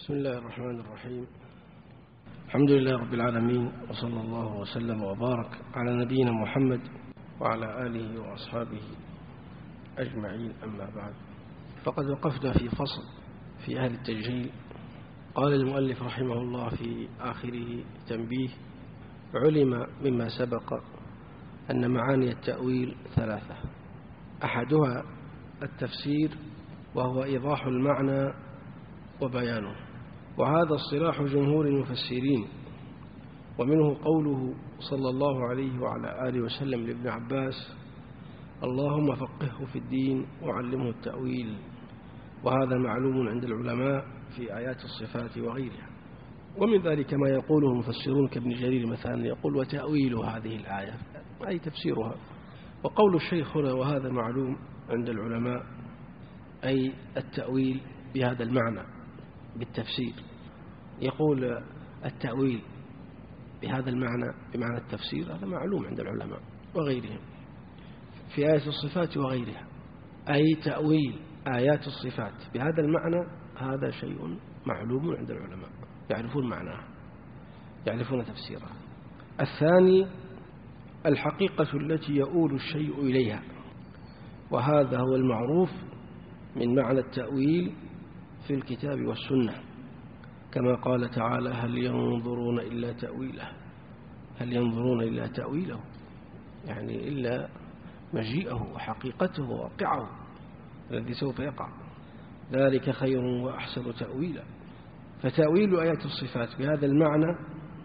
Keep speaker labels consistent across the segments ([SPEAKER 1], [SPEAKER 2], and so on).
[SPEAKER 1] بسم الله الرحمن الرحيم. الحمد لله رب العالمين، وصلى الله وسلم وبارك على نبينا محمد وعلى آله وأصحابه أجمعين، أما بعد. فقد وقفنا في فصل في أهل التجهيل. قال المؤلف رحمه الله في آخره تنبيه: علم مما سبق أن معاني التأويل ثلاثة، أحدها التفسير وهو إيضاح المعنى وبيانه، وهذا اصطلاح جمهور المفسرين، ومنه قوله صلى الله عليه وعلى آله وسلم لابن عباس: اللهم فقهه في الدين وعلمه التأويل. وهذا معلوم عند العلماء في آيات الصفات وغيرها. ومن ذلك ما يقوله المفسرون كابن جرير مثلا، يقول: وتأويل هذه الآية أي تفسيرها. وقول الشيخ هنا وهذا معلوم عند العلماء أي التأويل بهذا المعنى بالتفسير. يقول التأويل بهذا المعنى بمعنى التفسير، هذا معلوم عند العلماء وغيرهم في آيات الصفات وغيرها، أي تأويل آيات الصفات بهذا المعنى، هذا شيء معلوم عند العلماء، يعرفون معناه، يعرفون تفسيره. الثاني الحقيقة التي يؤول الشيء إليها، وهذا هو المعروف من معنى التأويل في الكتاب والسنة، كما قال تعالى: هل ينظرون إلا تأويله. هل ينظرون إلا تأويله يعني إلا مجيئه وحقيقته وواقعه الذي سوف يقع، ذلك خير وأحسن تأويلا. فتأويل آيات الصفات بهذا المعنى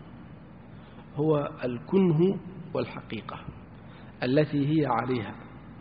[SPEAKER 1] هو الكنه والحقيقة التي هي عليها،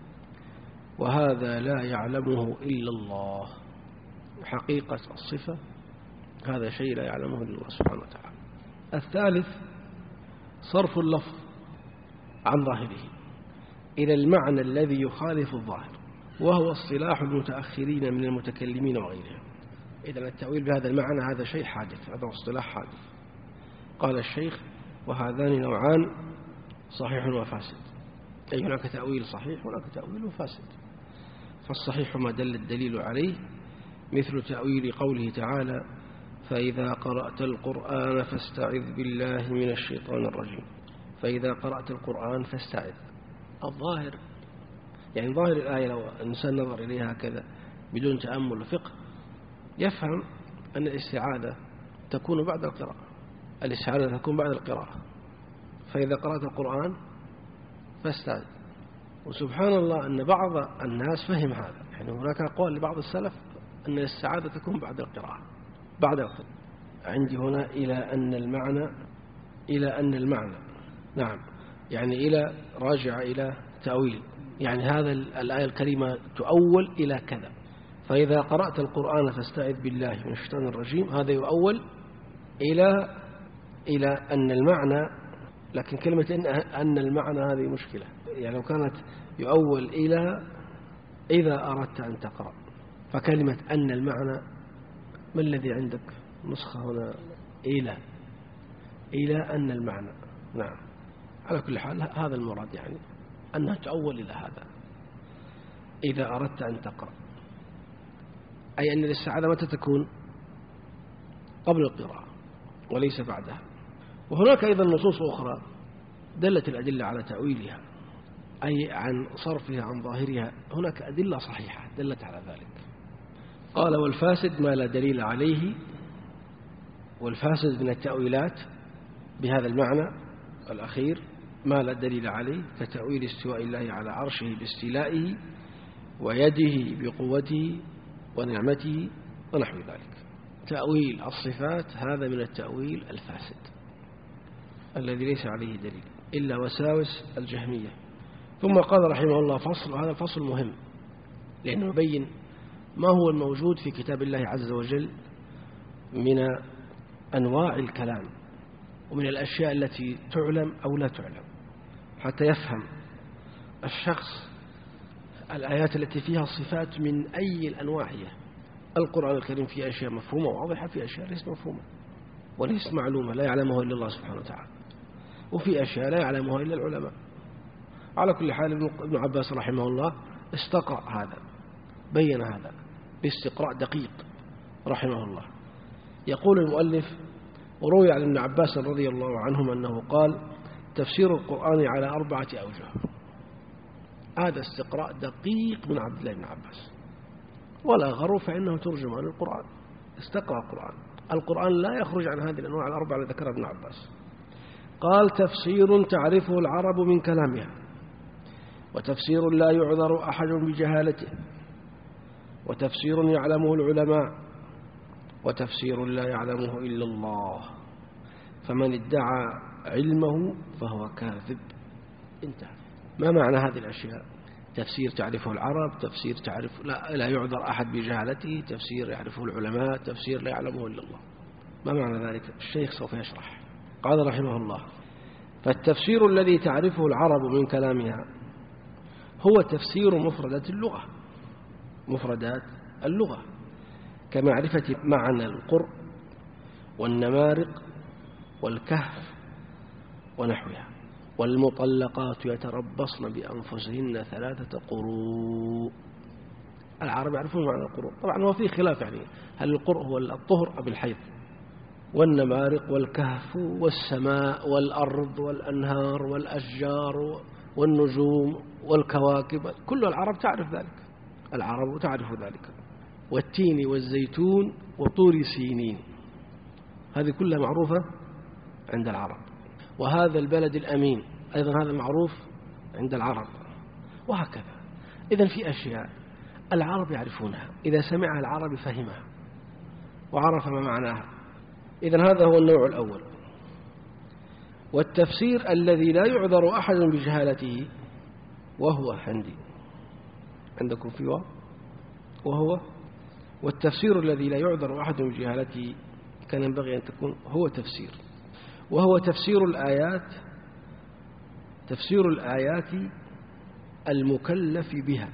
[SPEAKER 1] وهذا لا يعلمه إلا الله. حقيقة الصفة هذا شيء لا يعلمه إلا الله سبحانه وتعالى. الثالث صرف اللفظ عن ظاهره إلى المعنى الذي يخالف الظاهر، وهو اصطلاح المتأخرين من المتكلمين وغيرهم. إذن التأويل بهذا المعنى هذا شيء حادث، هذا اصطلاح حادث. قال الشيخ: وهذان نوعان صحيح وفاسد، أي هناك تأويل صحيح هناك تأويل فاسد. فالصحيح ما دل الدليل عليه، مثل تأويل قوله تعالى: فإذا قرأت القرآن فاستعذ بالله من الشيطان الرجيم. فإذا قرأت القرآن فاستعذ، الظاهر يعني ظاهر الآية لو الإنسان نظر إليها كذا بدون تأمل وفقه يفهم أن الاستعاذة تكون بعد القراءة، الاستعاذة تكون بعد القراءة. فإذا قرأت القرآن فاستعذ. وسبحان الله أن بعض الناس فهم هذا، يعني هناك أقوال لبعض السلف أن الاستعاذة تكون بعد القراءة، بعد القراءة. عندي هنا إلى أن المعنى نعم، يعني إلى راجع إلى تأويل، يعني هذا الآية الكريمة تؤول إلى كذا. فإذا قرأت القرآن فاستعذ بالله من الشيطان الرجيم، هذا يؤول إلى أن المعنى، لكن كلمة أن المعنى هذه مشكلة. يعني لو كانت يؤول إلى إذا أردت أن تقرأ، فكلمة أن المعنى ما الذي عندك نسخة هنا؟ إلى أن المعنى. نعم، على كل حال هذا المراد، يعني أنها تؤول إلى هذا إذا أردت أن تقرأ، أي أن الاستعاذة متى تكون؟ قبل القراءة وليس بعدها. وهناك أيضا نصوص أخرى دلت الأدلة على تأويلها، أي عن صرفها عن ظاهرها. هناك أدلة صحيحة دلت على ذلك. قال: والفاسد ما لا دليل عليه. والفاسد من التأويلات بهذا المعنى الأخير ما لا دليل عليه، كتأويل استواء الله على عرشه باستيلائه ويده بقوته ونعمته ونحو ذلك. تأويل الصفات هذا من التأويل الفاسد الذي ليس عليه دليل إلا وساوس الجهمية. ثم قال رحمه الله فصل، وهذا الفصل مهم لأنه يبين ما هو الموجود في كتاب الله عز وجل من أنواع الكلام ومن الأشياء التي تعلم أو لا تعلم، حتى يفهم الشخص الآيات التي فيها الصفات من أي الأنواع هي. القرآن الكريم فيه أشياء مفهومة واضحة، فيه أشياء ليست مفهومة وليست معلومة لا يعلمها إلا الله سبحانه وتعالى، وفي أشياء لا يعلمها إلا العلماء. على كل حال ابن عباس رحمه الله استقرأ هذا، بين هذا باستقراء دقيق رحمه الله، يقول المؤلف: وروي عن ابن عباس رضي الله عنهما أنه قال: تفسير القرآن على 4 أوجه. هذا استقراء دقيق من عبد الله بن عباس، ولا غرو فإنه ترجمان القرآن، استقرأ القرآن لا يخرج عن هذه الأنواع ال4 التي ذكرها ابن عباس. قال: تفسير تعرفه العرب من كلامها، وتفسير لا يعذر أحد بجهالته، وتفسير يعلمه العلماء، وتفسير لا يعلمه إلا الله، فمن ادعى علمه فهو كاذب. انتهى. ما معنى هذه الأشياء؟ تفسير تعرفه العرب، تفسير تعرف لا يعذر أحد بجهالته، تفسير يعرفه العلماء، تفسير لا يعلمه إلا الله. ما معنى ذلك؟ الشيخ سوف يشرح. قال رحمه الله: فالتفسير الذي تعرفه العرب من كلامها هو تفسير مفردات اللغة كمعرفة معنى القرء والنمارق والكهف ونحوها. والمطلقات يتربصن بأنفسهن 3 قروء. العرب يعرفون معنى القروء، طبعا هو فيه خلاف، يعني هل القرء هو الطهر أو الحيض. والنمارق والكهف والسماء والأرض والأنهار والأشجار والنجوم والكواكب، كل العرب تعرف ذلك، العرب تعرف ذلك. والتين والزيتون وطور سينين، هذه كلها معروفة عند العرب. وهذا البلد الأمين أيضا هذا معروف عند العرب، وهكذا. إذن في أشياء العرب يعرفونها، إذا سمعها العرب فهمها وعرف ما معناها. إذن هذا هو النوع الأول. والتفسير الذي لا يعذر أحد بجهالته وهو عندكم في وهو والتفسير الذي لا يعذر أحد بجهالته كان ينبغي أن تكون هو تفسير، وهو تفسير الآيات المكلف بها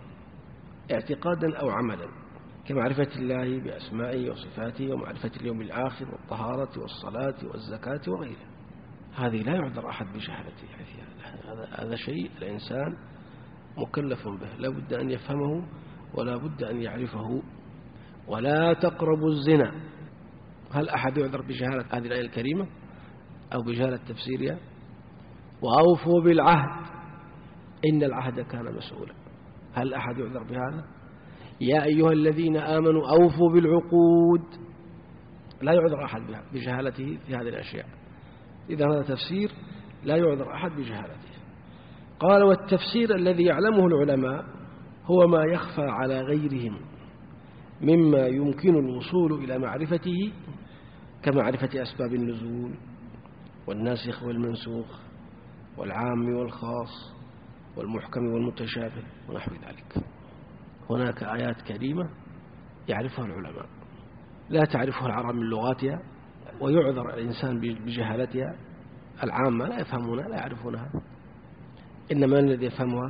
[SPEAKER 1] اعتقادا أو عملا، كمعرفة الله بأسمائه وصفاته، ومعرفة اليوم الآخر، والطهارة والصلاة والزكاة وغيرها. هذه لا يعذر أحد بجهالته، هذا شيء الإنسان مكلف به، لا بد أن يفهمه ولا بد أن يعرفه. ولا تقربوا الزنا، هل أحد يعذر بجهالة هذه الآية الكريمة أو بجهالة تفسيرها؟ وأوفوا بالعهد إن العهد كان مسؤولا، هل أحد يعذر بهذا؟ يا أيها الذين آمنوا أوفوا بالعقود، لا يعذر أحد بجهالته في هذه الأشياء. إذا هذا تفسير لا يعذر أحد بجهالته. قال: والتفسير الذي يعلمه العلماء هو ما يخفى على غيرهم مما يمكن الوصول إلى معرفته، كمعرفة أسباب النزول والناسخ والمنسوخ والعام والخاص والمحكم والمتشابه ونحو ذلك. هناك آيات كريمة يعرفها العلماء لا تعرفها العرب من لغاتها، ويعذر الإنسان بجهالتها. العامة لا يفهمونها لا يعرفونها، إنما الذي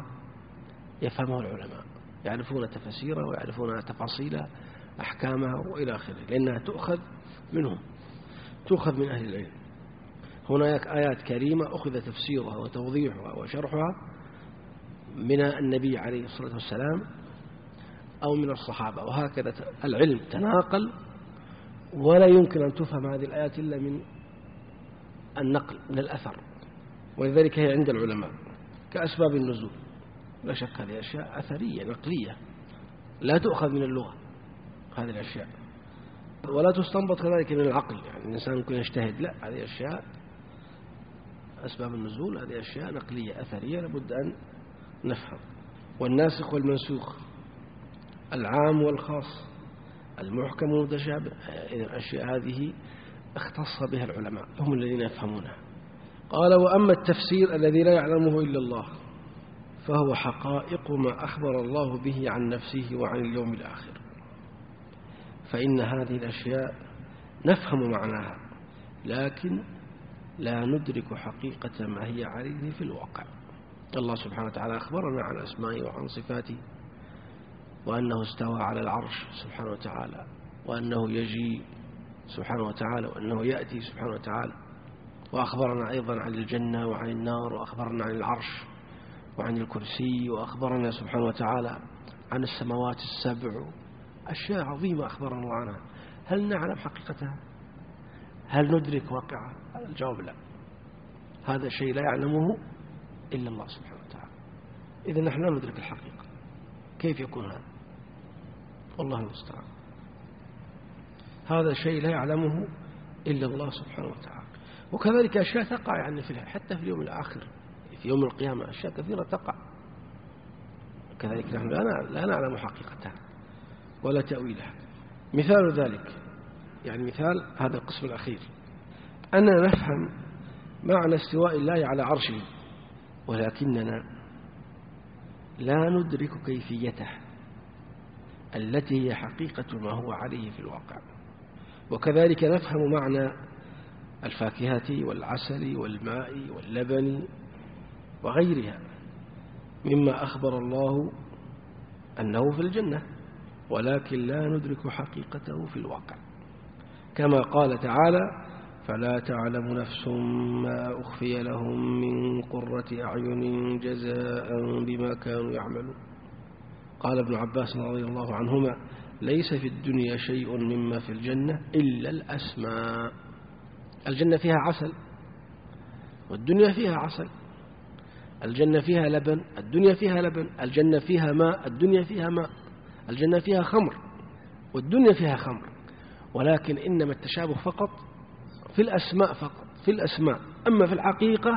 [SPEAKER 1] يفهمها العلماء، يعرفون تفسيرها ويعرفون تفاصيل أحكامها وإلى آخره، لأنها تؤخذ منهم، تؤخذ من أهل العلم. هناك آيات كريمة أخذ تفسيرها وتوضيحها وشرحها من النبي عليه الصلاة والسلام أو من الصحابة، وهكذا العلم تناقل، ولا يمكن أن تفهم هذه الآيات إلا من النقل، من الأثر، ولذلك هي عند العلماء كأسباب النزول. لا شك هذه أشياء أثرية نقلية لا تؤخذ من اللغة هذه الأشياء، ولا تستنبط كذلك من العقل، يعني الإنسان يمكن يجتهد، لا، هذه أشياء أسباب النزول، هذه أشياء نقلية أثرية لابد أن نفهم. والناسخ والمنسوخ، العام والخاص، المحكم والمتشابه، الأشياء هذه اختص بها العلماء، هم الذين يفهمونها. قال: وأما التفسير الذي لا يعلمه إلا الله فهو حقائق ما أخبر الله به عن نفسه وعن اليوم الآخر، فإن هذه الأشياء نفهم معناها لكن لا ندرك حقيقة ما هي عليه في الواقع. الله سبحانه وتعالى أخبرنا عن أسمائه وعن صفاته، وأنه استوى على العرش سبحانه وتعالى، وأنه يجي سبحانه وتعالى، وأنه يأتي سبحانه وتعالى، وأخبرنا أيضا عن الجنة وعن النار، وأخبرنا عن العرش وعن الكرسي، وأخبرنا سبحانه وتعالى عن السماوات السبع، أشياء عظيمة أخبرنا الله عنها، هل نعلم حقيقتها؟ هل ندرك واقعها؟ الجواب لا. هذا شيء لا يعلمه إلا الله سبحانه وتعالى. إذا نحن لا ندرك الحقيقة. كيف يكون هذا؟ والله المستعان. هذا شيء لا يعلمه إلا الله سبحانه وتعالى. وكذلك أشياء تقع يعني حتى في اليوم الآخر، في يوم القيامة أشياء كثيرة تقع، كذلك نحن لا نعلم حقيقتها ولا تأويلها. مثال ذلك، يعني مثال هذا القسم الأخير، أننا نفهم معنى استواء الله على عرشه، ولكننا لا ندرك كيفيته التي هي حقيقة ما هو عليه في الواقع. وكذلك نفهم معنى الفاكهة والعسل والماء واللبن وغيرها مما أخبر الله أنه في الجنة، ولكن لا ندرك حقيقته في الواقع، كما قال تعالى: فلا تعلم نفس ما أخفي لهم من قرة أعين جزاء بما كانوا يعملون. قال ابن عباس رضي الله عنهما: ليس في الدنيا شيء مما في الجنة إلا الأسماء. الجنة فيها عسل والدنيا فيها عسل، الجنة فيها لبن الدنيا فيها لبن، الجنة فيها ماء الدنيا فيها ماء، الجنة فيها خمر والدنيا فيها خمر، ولكن إنما التشابه فقط في الأسماء، فقط في الأسماء. أما في الحقيقة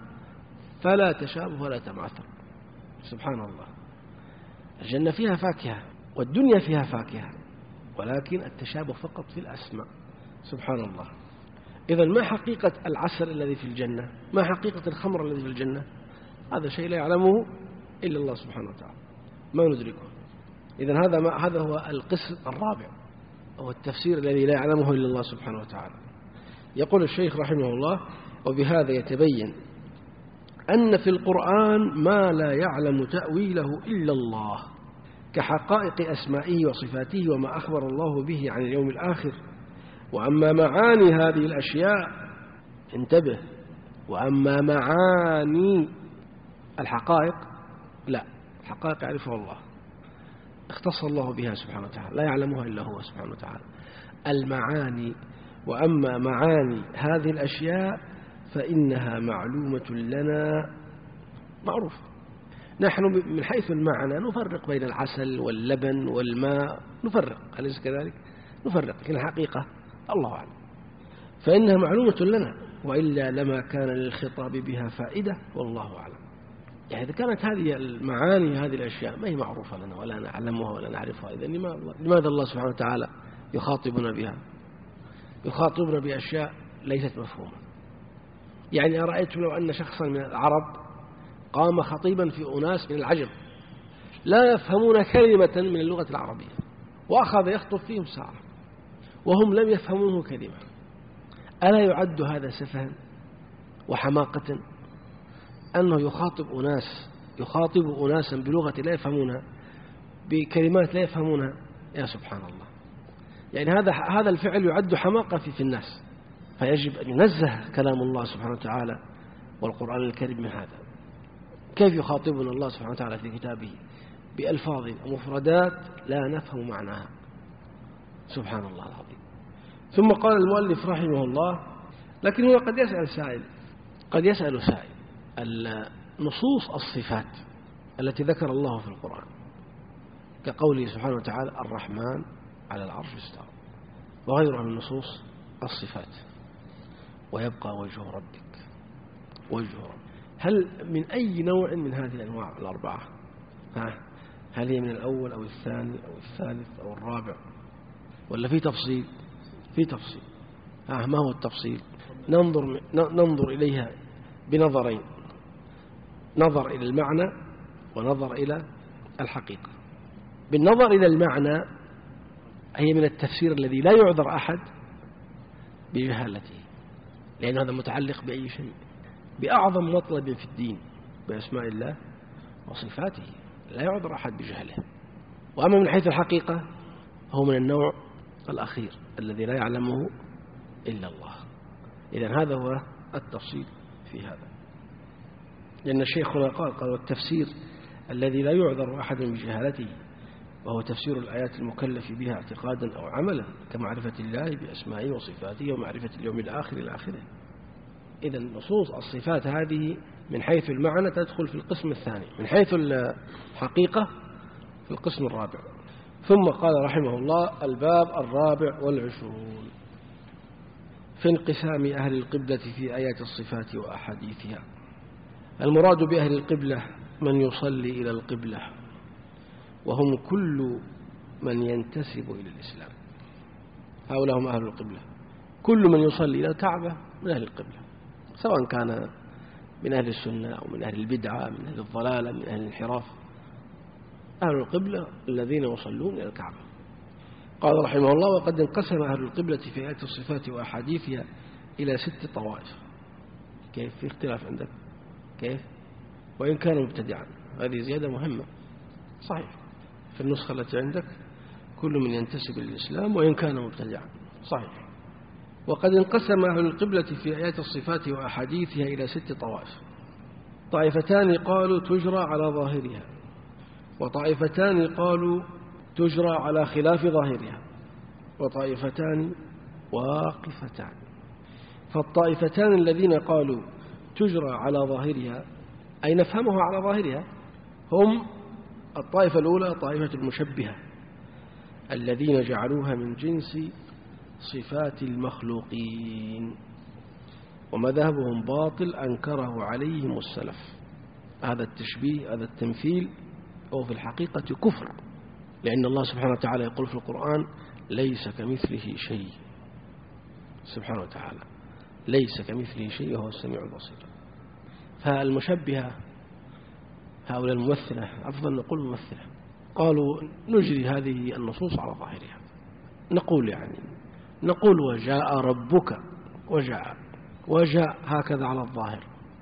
[SPEAKER 1] فلا تشابه ولا تماثل. سبحان الله. الجنة فيها فاكهة والدنيا فيها فاكهة، ولكن التشابه فقط في الأسماء. سبحان الله. إذن ما حقيقة العسل الذي في الجنة؟ ما حقيقة الخمر الذي في الجنة؟ هذا شيء لا يعلمه إلا الله سبحانه وتعالى، ما ندركه. إذن هذا هو القسم الرابع، هو التفسير الذي لا يعلمه إلا الله سبحانه وتعالى. يقول الشيخ رحمه الله: وبهذا يتبين أن في القرآن ما لا يعلم تأويله إلا الله، كحقائق أسمائه وصفاته وما أخبر الله به عن اليوم الآخر. وأما معاني هذه الأشياء، انتبه، وأما معاني الحقائق لا، الحقائق يعرفها الله، اختص الله بها سبحانه وتعالى، لا يعلمها إلا هو سبحانه وتعالى. المعاني، وأما معاني هذه الأشياء فإنها معلومة لنا معروفة. نحن من حيث المعنى نفرق بين العسل واللبن والماء، نفرق، أليس كذلك؟ نفرق، لكن الحقيقة الله أعلم، فإنها معلومة لنا، وإلا لما كان للخطاب بها فائدة، والله أعلم. يعني إذا كانت هذه المعاني هذه الأشياء ما هي معروفة لنا ولا نعلمها ولا نعرفها، إذن لماذا الله سبحانه وتعالى يخاطبنا بها؟ يخاطبنا بأشياء ليست مفهومة. يعني أرأيتم لو أن شخصا من العرب قام خطيبا في أناس من العجم لا يفهمون كلمة من اللغة العربية، وأخذ يخطب فيهم ساعة وهم لم يفهموه كلمة، ألا يعد هذا سفها وحماقة أنه يخاطب أناسا بلغة لا يفهمونها، بكلمات لا يفهمونها؟ يا سبحان الله. يعني هذا الفعل يعد حماقة في الناس، فيجب أن ينزه كلام الله سبحانه وتعالى والقرآن الكريم من هذا. كيف يخاطبنا الله سبحانه وتعالى في كتابه بألفاظ ومفردات لا نفهم معناها؟ سبحان الله العظيم. ثم قال المؤلف رحمه الله: لكن هو قد يسأل سائل نصوص الصفات التي ذكر الله في القرآن، كقوله سبحانه وتعالى: الرحمن على العرش استوى، وغيرها من نصوص الصفات. ويبقى وجه ربك، هل من أي نوع من هذه الأنواع الأربعة؟ هل هي من الأول أو الثاني أو الثالث أو الرابع، ولا في تفصيل؟ في تفصيل. ما هو التفصيل؟ ننظر إليها بنظرين: نظر إلى المعنى ونظر إلى الحقيقة. بالنظر إلى المعنى هي من التفسير الذي لا يعذر أحد بجهالته، لأن هذا متعلق بأي شيء، بأعظم مطلب في الدين، بأسماء الله وصفاته، لا يعذر أحد بجهله. وأما من حيث الحقيقة هو من النوع الأخير الذي لا يعلمه إلا الله. إذن هذا هو التفصيل في هذا، لأن الشيخ هنا قال: والتفسير الذي لا يعذر أحد بجهالته وهو تفسير الآيات المكلف بها اعتقادا أو عملا كمعرفة الله بأسمائه وصفاته ومعرفة اليوم الآخر إلى آخره. إذا نصوص الصفات هذه من حيث المعنى تدخل في القسم الثاني، من حيث الحقيقة في القسم الرابع. ثم قال رحمه الله: الباب 24 في انقسام أهل القبلة في آيات الصفات وأحاديثها. المراد بأهل القبلة من يصلي إلى القبلة، وهم كل من ينتسب إلى الإسلام. هؤلاء هم أهل القبلة، كل من يصلي إلى الكعبة من أهل القبلة، سواء كان من أهل السنة أو من أهل البدعة، من أهل الضلالة، من أهل الانحراف. أهل القبلة الذين يصلون إلى الكعبة. قال رحمه الله: وقد انقسم أهل القبلة في آيات الصفات وأحاديثها إلى 6 طوائف. كيف؟ في اختلاف عندك كيف؟ وإن كان مبتدعا، هذه زيادة مهمة. صحيح، في النسخة التي عندك كل من ينتسب للإسلام وإن كان مبتدعا، صحيح. وقد انقسم أهل القبلة في آيات الصفات وأحاديثها إلى 6 طوائف. طائفتان قالوا تجرى على ظاهرها، وطائفتان قالوا تجرى على خلاف ظاهرها، وطائفتان واقفتان. فالطائفتان الذين قالوا تجرى على ظاهرها، أي نفهمها على ظاهرها، هم الطائفة الأولى طائفة المشبهة الذين جعلوها من جنس صفات المخلوقين، ومذهبهم باطل أنكره عليهم السلف. هذا التشبيه، هذا التمثيل هو في الحقيقة كفر، لأن الله سبحانه وتعالى يقول في القرآن: ليس كمثله شيء. سبحانه وتعالى ليس كمثله شيء وهو السميع البصير. فالمشبهة هؤلاء الممثلة، أفضل نقول ممثلة، قالوا نجري هذه النصوص على ظاهرها، نقول وجاء ربك، وجاء هكذا على الظاهر،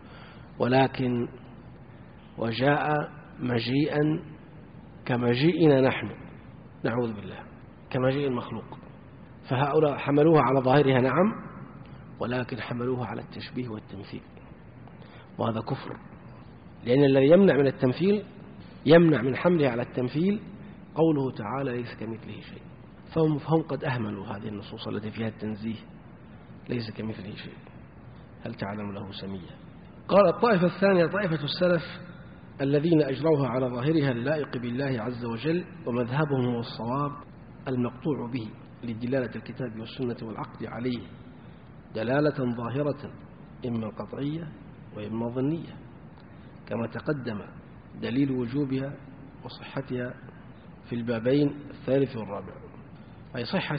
[SPEAKER 1] ولكن وجاء مجيئا كمجيئنا نحن، نعوذ بالله، كمجيء المخلوق. فهؤلاء حملوها على ظاهرها نعم، ولكن حملوها على التشبيه والتمثيل، وهذا كفر، لأن الذي يمنع من التمثيل، يمنع من حمله على التمثيل قوله تعالى: ليس كمثله شيء. فهم قد أهملوا هذه النصوص التي فيها التنزيه، ليس كمثله شيء، هل تعلم له سميا. قال الطائفة الثانية طائفة السلف الذين أجروها على ظاهرها اللائق بالله عز وجل، ومذهبهم هو الصواب المقطوع به لدلالة الكتاب والسنة والعقد عليه دلالة ظاهرة إما قطعية وإما ظنية، كما تقدم دليل وجوبها وصحتها في البابين الثالث والرابع. أي صحة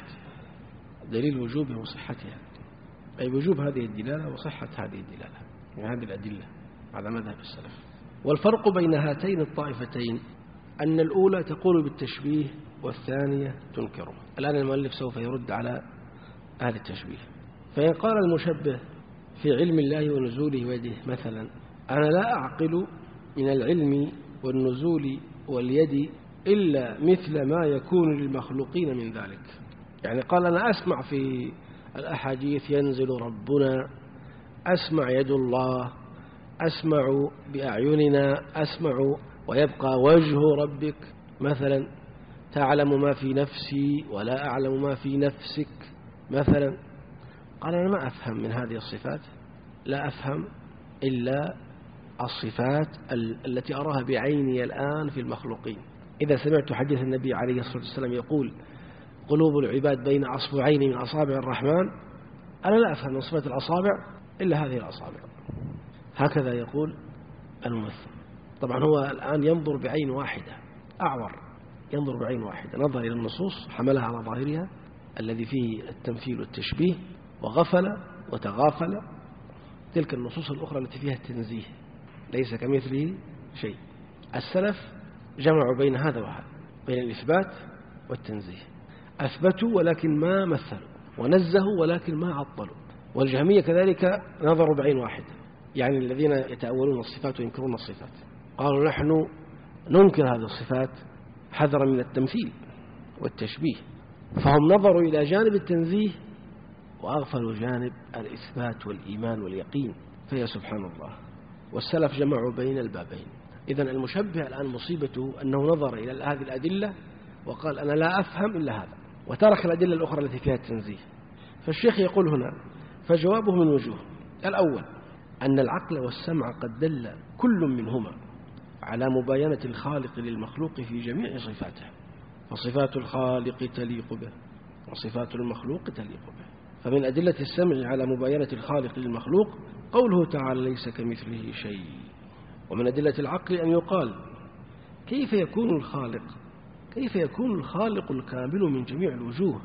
[SPEAKER 1] دليل وجوبها وصحتها، أي وجوب هذه الدلالة وصحة هذه الدلالة، يعني هذه الأدلة على مذهب السلف. والفرق بين هاتين الطائفتين أن الأولى تقول بالتشبيه والثانية تنكره. الآن المؤلف سوف يرد على أهل التشبيه. فإن قال المشبه في علم الله ونزوله ويده مثلا: أنا لا أعقل من العلم والنزول واليد إلا مثل ما يكون للمخلوقين من ذلك. يعني قال: أنا أسمع في الأحاديث ينزل ربنا، أسمع يد الله، أسمع بأعيننا، أسمع ويبقى وجه ربك مثلا، تعلم ما في نفسي ولا أعلم ما في نفسك مثلا. قال: أنا ما أفهم من هذه الصفات، لا أفهم إلا الصفات التي أراها بعيني الآن في المخلوقين. إذا سمعت حديث النبي عليه الصلاة والسلام يقول: قلوب العباد بين أصبعين من أصابع الرحمن، أنا لا أفهم من صفات الأصابع إلا هذه الأصابع. هكذا يقول الممثل. طبعا هو الآن ينظر بعين واحدة، أعور، ينظر بعين واحدة، نظر إلى النصوص حملها على ظاهرها الذي فيه التمثيل والتشبيه، وغفل وتغافل تلك النصوص الأخرى التي فيها التنزيه، ليس كمثله شيء. السلف جمعوا بين هذا وهذا، بين الإثبات والتنزيه، أثبتوا ولكن ما مثلوا، ونزهوا ولكن ما عطلوا. والجهمية كذلك نظروا بعين واحدة، يعني الذين يتأولون الصفات وينكرون الصفات، قالوا نحن ننكر هذه الصفات حذرا من التمثيل والتشبيه، فهم نظروا إلى جانب التنزيه وأغفلوا جانب الإثبات والإيمان واليقين. فيا سبحان الله، والسلف جمعوا بين البابين. إذن المشبه الآن مصيبته أنه نظر إلى هذه الأدلة وقال أنا لا أفهم إلا هذا، وترك الأدلة الأخرى التي فيها التنزيه. فالشيخ يقول هنا فجوابه من وجوه: الأول أن العقل والسمع قد دل كل منهما على مباينة الخالق للمخلوق في جميع صفاته، فصفات الخالق تليق به وصفات المخلوق تليق به. فمن أدلة السمع على مباينة الخالق للمخلوق قوله تعالى ليس كمثله شيء. ومن أدلة العقل أن يقال كيف يكون الخالق الكامل من جميع الوجوه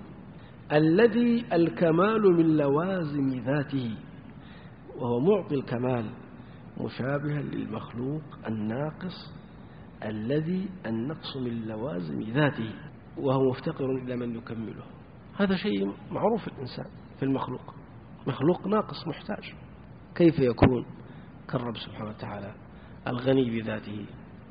[SPEAKER 1] الذي الكمال من لوازم ذاته، وهو معطي الكمال، مشابها للمخلوق الناقص الذي النقص من لوازم ذاته، وهو مفتقر إلى من يكمله. هذا شيء معروف الإنسان في المخلوق، مخلوق ناقص محتاج. كيف يكون كالرب سبحانه وتعالى الغني بذاته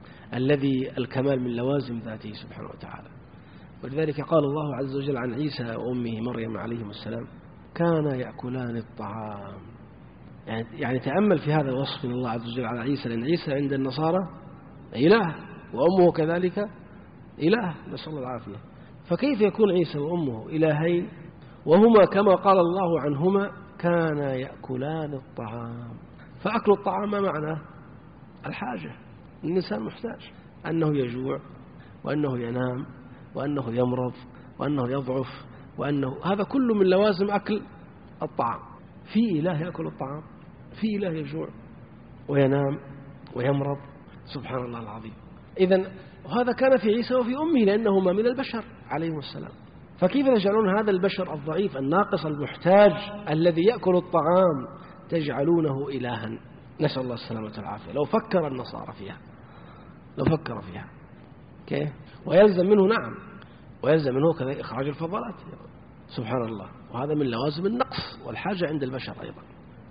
[SPEAKER 1] الذي الكمال من لوازم ذاته سبحانه وتعالى؟ ولذلك قال الله عز وجل عن عيسى وأمه مريم عليهم السلام كانا يأكلان الطعام. يعني تأمل في هذا الوصف من الله عز وجل على عيسى، لأن عيسى عند النصارى إله وأمه كذلك إله، نسأل الله العافية. فكيف يكون عيسى وأمه إلهين وهما كما قال الله عنهما كانا يأكلان الطعام؟ فأكل الطعام ما معناه؟ الحاجة. الإنسان محتاج، أنه يجوع وأنه ينام وأنه يمرض وأنه يضعف، وأنه هذا كله من لوازم أكل الطعام. في إله يأكل الطعام؟ في إله يجوع وينام ويمرض؟ سبحان الله العظيم. إذن وهذا كان في عيسى وفي أمه لأنهما من البشر عليهم السلام. فكيف تجعلون هذا البشر الضعيف الناقص المحتاج الذي يأكل الطعام تجعلونه إلها؟ نسأل الله السلامة والعافية. لو فكر النصارى فيها، لو فكر فيها كيف؟ ويلزم منه نعم، ويلزم منه كذلك إخراج الفضلات، سبحان الله. وهذا من لوازم النقص والحاجة عند البشر أيضا.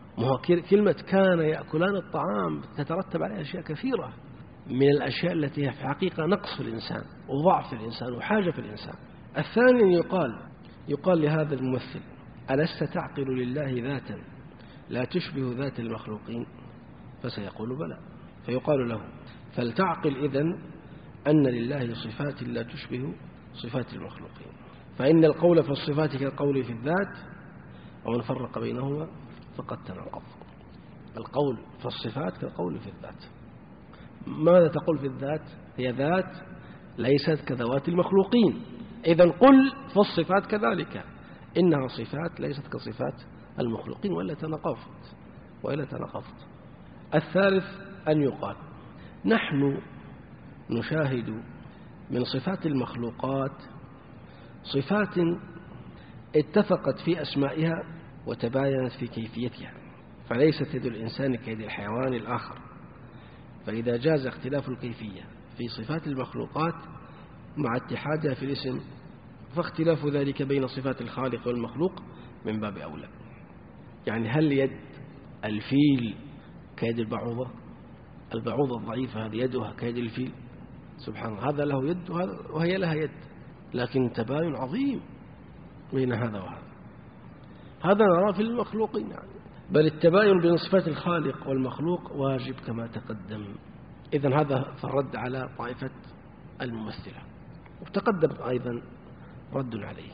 [SPEAKER 1] كلمة كان يأكلان الطعام تترتب عليها أشياء كثيرة من الأشياء التي هي في حقيقة نقص في الإنسان وضعف في الإنسان وحاجة في الإنسان. الثاني يقال لهذا الممثل ألست تعقل لله ذاتا لا تشبه ذات المخلوقين؟ فسيقول بلى. فيقال له فلتعقل إذن أن لله صفات لا تشبه صفات المخلوقين، فإن القول في الصفات كالقول في الذات، ومن فرق بينهما فقد تناقض. القول في الصفات كالقول في الذات. ماذا تقول في الذات؟ هي ذات ليست كذوات المخلوقين. إذن قل في الصفات كذلك إنها صفات ليست كصفات المخلوقين، وإلا تناقضت. الثالث أن يقال نحن نشاهد من صفات المخلوقات صفات اتفقت في أسمائها وتباينت في كيفيتها، فليست يد الإنسان كيد الحيوان الآخر. فإذا جاز اختلاف الكيفية في صفات المخلوقات مع اتحادها في الاسم، فاختلاف ذلك بين صفات الخالق والمخلوق من باب أولى. يعني هل يد الفيل كيد البعوضة؟ البعوضة الضعيفة هذه يدها كيد الفيل؟ سبحان الله، هذا له يد وهي لها يد، لكن تباين عظيم بين هذا وهذا. هذا نرى في المخلوقين يعني. بل التباين بين صفات الخالق والمخلوق واجب كما تقدم. إذن هذا فالرد على طائفة الممثلة، وتقدم أيضا رد عليه.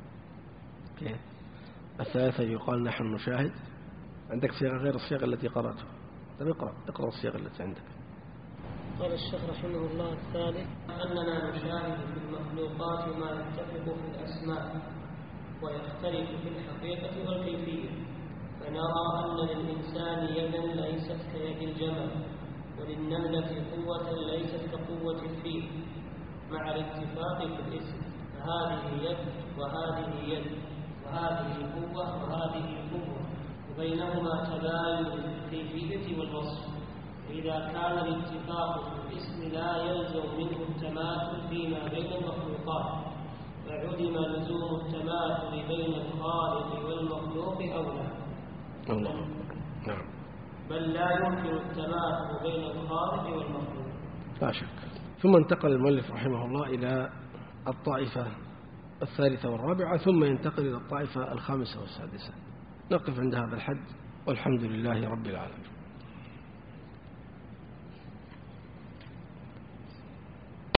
[SPEAKER 1] الثالثة يقال نحن نشاهد. عندك صيغة غير الصيغة التي قرأتها؟ طيب اقرأ الصيغة التي عندك.
[SPEAKER 2] قال الشيخ رحمه الله الثالث أننا نشاهد في المخلوقات ما يتفق في الأسماء ويختلف في الحقيقة والكيفية، فنرى أن للإنسان يدا ليست كيد الجمل، وللنملة قوة ليست كقوة الفيل، مع الاتفاق في الاسم، فهذه يد وهذه يد، وهذه قوة وهذه قوة، وبينهما تباين في الكيفية والوصف. إذا كان الاتفاق في الاسم لا يلزم منه التماثل فيما بين المخلوقات، فعدم لزوم التماثل بين الخالق والمخلوق أولى.
[SPEAKER 1] نعم.
[SPEAKER 2] بل لا يمكن التماثل بين الخالق والمخلوق.
[SPEAKER 1] لا شك. ثم انتقل المؤلف رحمه الله إلى الطائفة الثالثة والرابعة، ثم ينتقل إلى الطائفة الخامسة والسادسة. نقف عند هذا الحد، والحمد لله رب العالمين.